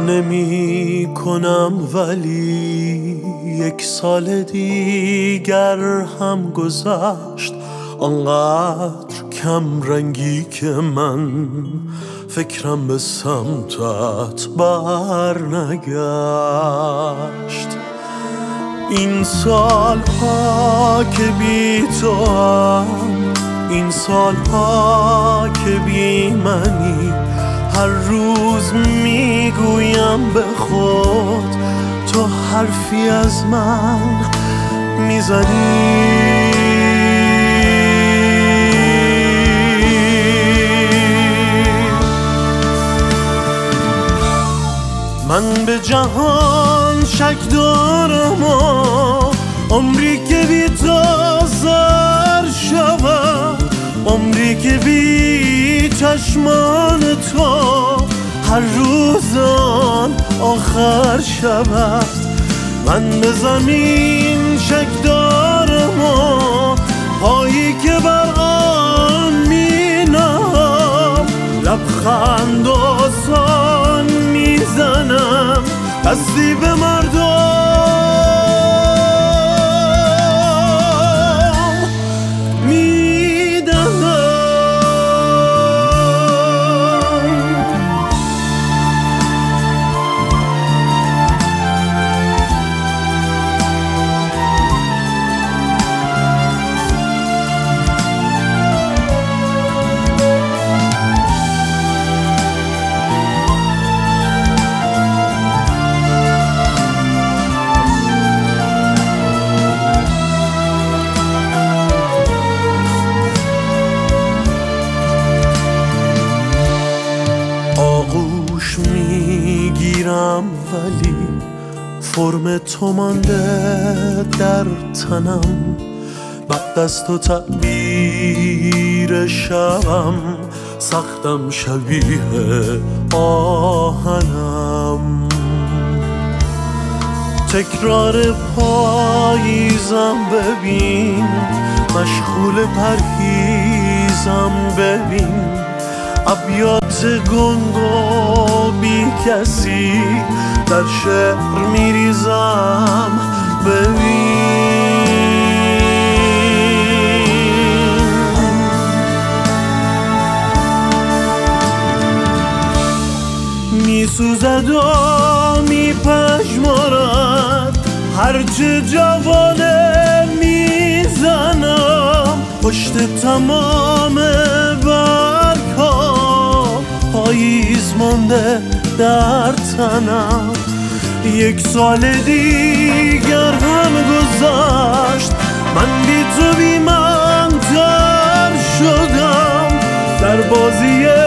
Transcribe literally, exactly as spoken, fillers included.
نمی کنم ولی یک سال دیگر هم گذشت، آنقدر کم رنگی که من فکرم به سمتت بر نگشت. این سال ها که بی تو هم، این سال ها که بی منی، هر روز میگویم به خود تو حرفی از من میزنی. من به جهان شک دارم و عمری که بی تو سر شود، عمری که بی چشمان تو هر روز آن آخر شود. من به زمین شک دارم و پایی که بر آن می نهم، لبخند آسان میزنم دستی به مردم آغوش میگیرم ولی فرم تو مانده در تنم، بعد از تو تعبیر شبم سختم شبیه آهنم. تکرار پاییزم ببین، مشغول پرهیزم ببین، ابیات گنگ و بی کسی در شعر میریزم ببین. میسوزد و میپژمرد هرچه جوانه میزنم، پشت تمام برگ ها پاییز مانده در تنم. یک سال دیگر هم گذشت، من بی تو بی من تر شدم در بازی